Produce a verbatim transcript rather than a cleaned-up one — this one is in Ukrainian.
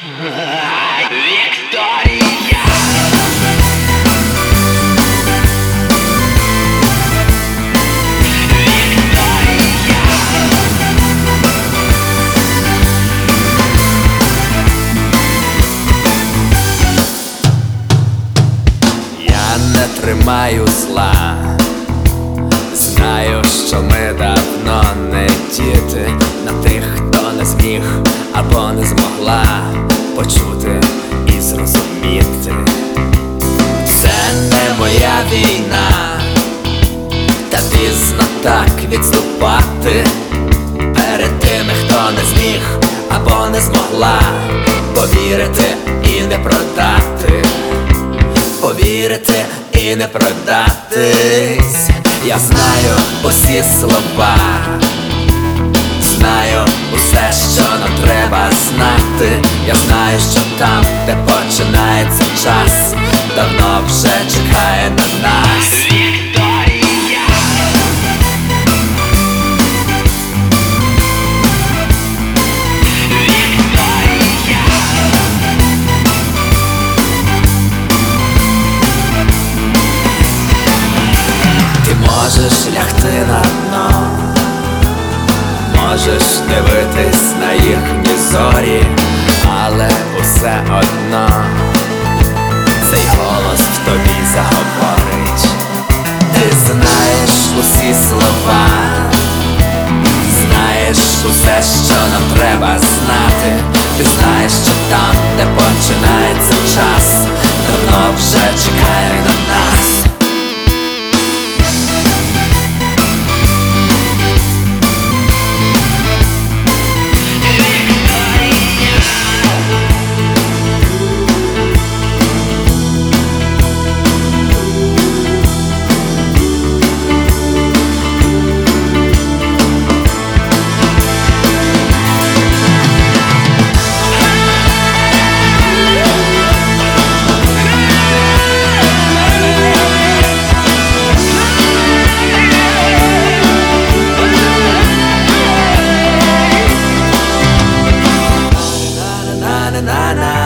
Вікторія! Я не тримаю зла, знаю, що ми давно не діти. На тих, хто не зміг або не змогла почути і зрозуміти. Це не моя війна, та пізно так відступати перед тими, хто не зміг або не змогла повірити і не продати, повірити і не продатись. Я знаю усі слова, знаю усе, що нам треба знати. Я знаю, що там, де починається час, давно вже чекає на нас. Вікторія! Вікторія! Ти можеш лягти на дно, можеш дивитись на їхні зорі, але усе одно цей голос в тобі заговорить. Ти знаєш усі слова, знаєш усе, що нам треба знати. Ти знаєш, що там, де починається час, давно вже чекає на нас. Na na na